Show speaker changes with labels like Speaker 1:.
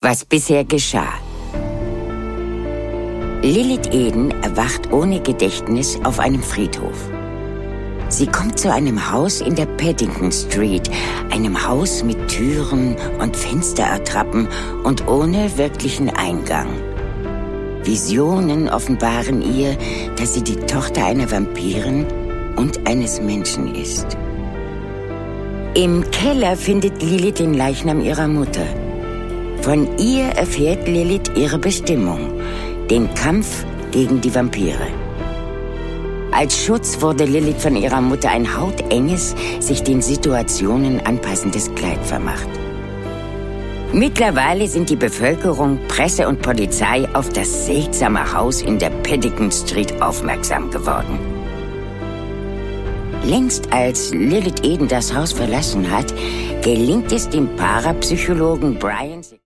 Speaker 1: Was bisher geschah. Lilith Eden erwacht ohne Gedächtnis auf einem Friedhof. Sie kommt zu einem Haus in der Paddington Street, einem Haus mit Türen und Fensterattrappen und ohne wirklichen Eingang. Visionen offenbaren ihr, dass sie die Tochter einer Vampirin und eines Menschen ist. Im Keller findet Lilith den Leichnam ihrer Mutter. Von ihr erfährt Lilith ihre Bestimmung, den Kampf gegen die Vampire. Als Schutz wurde Lilith von ihrer Mutter ein hautenges, sich den Situationen anpassendes Kleid vermacht. Mittlerweile sind die Bevölkerung, Presse und Polizei auf das seltsame Haus in der Paddington Street aufmerksam geworden. Längst als Lilith Eden das Haus verlassen hat, gelingt es dem Parapsychologen Brian